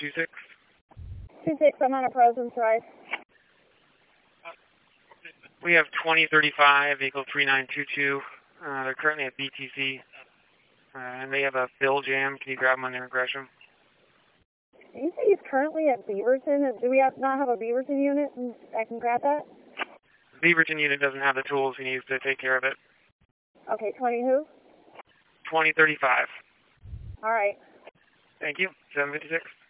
26. 26, I'm on a President's Drive. We have 2035, vehicle 3922. They're currently at BTC, and they have a bill jam. Can you grab them on their Gresham? Did you say he's currently at Beaverton? Do we not have a Beaverton unit and I can grab that? The Beaverton unit doesn't have the tools he needs to take care of it. Okay, 20 who? 2035. All right. Thank you. 756.